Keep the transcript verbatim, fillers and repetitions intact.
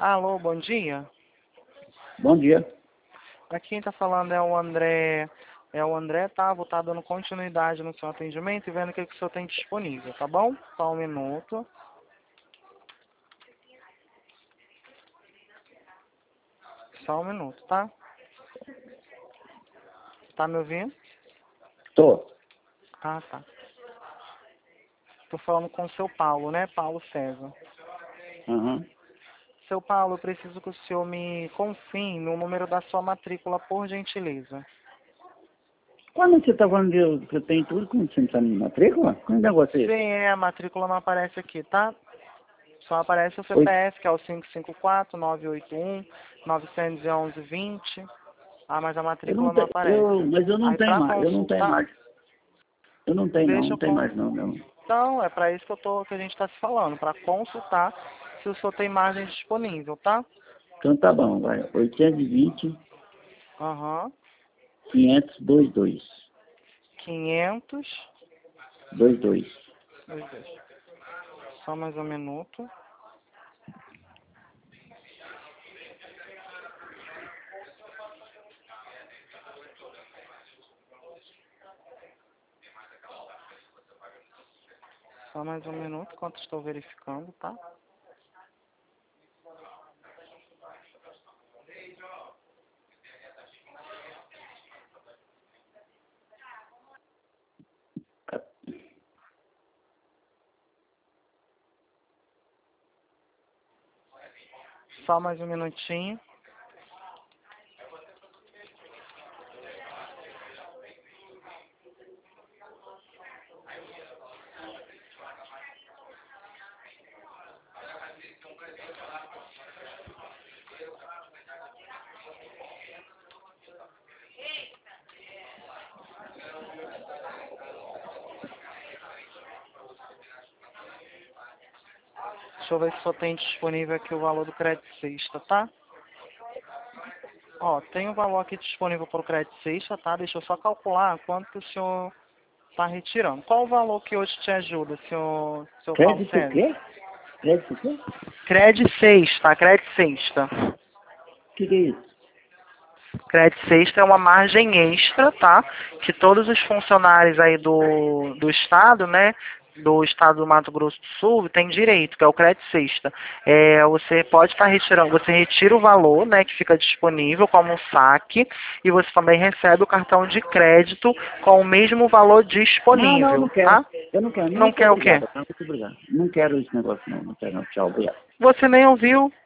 Alô, bom dia. Bom dia. Aqui quem tá falando é o André. É o André, tá? Vou estar dando continuidade no seu atendimento e vendo o que, que o senhor tem disponível, tá bom? Só um minuto. Só um minuto, tá? Tá me ouvindo? Tô. Ah, tá. Tô falando com o seu Paulo, né? Paulo César. Uhum. Seu Paulo, eu preciso que o senhor me confirme o número da sua matrícula, por gentileza. Quando você tá falando de que eu tenho tudo, como você não tá na matrícula? Que negócio é Sim, esse? é, a matrícula não aparece aqui, tá? Só aparece o Oi? C P F, que é o cinco cinco quatro, nove oito um, nove um um, vinte. Ah, mas a Eu não matrícula não tenho, aparece. eu, mas eu não Aí tenho para mais, eu não tenho consultar, mais. Eu não tenho não, deixa não eu tenho con... mais não, não. Então, é para isso que, eu tô, que a gente está se falando, para consultar se o senhor tem margem disponível, tá? Então tá bom, vai. oitocentos e vinte, Aham. quinhentos, vinte e dois. quinhentos. vinte e dois. Meu Deus. Só mais um minuto. Só mais um minuto enquanto estou verificando, tá? Só mais um minutinho. Deixa eu ver se só tem disponível aqui o valor do crédito sexta, tá? Ó, tem o valor aqui disponível para o crédito sexta, tá? Deixa eu só calcular quanto que o senhor está retirando. Qual o valor que hoje te ajuda, senhor, senhor Paulo Crédito o César? quê? Crédito o quê? Crédito sexta, crédito sexta. O que que é isso? Crédito sexta é uma margem extra, tá? Que todos os funcionários aí do, do estado, né? Do estado do Mato Grosso do Sul têm direito, que é o crédito sexta. É, você pode estar retirando, você retira o valor, né? Que fica disponível como um saque e você também recebe o cartão de crédito com o mesmo valor Não, não, eu não disponível, quero. tá? Eu não quero, Não muito quer o quê? obrigado, tá? Muito obrigado. Não quero esse negócio não, não quero não. Tchau, obrigado. Você nem ouviu?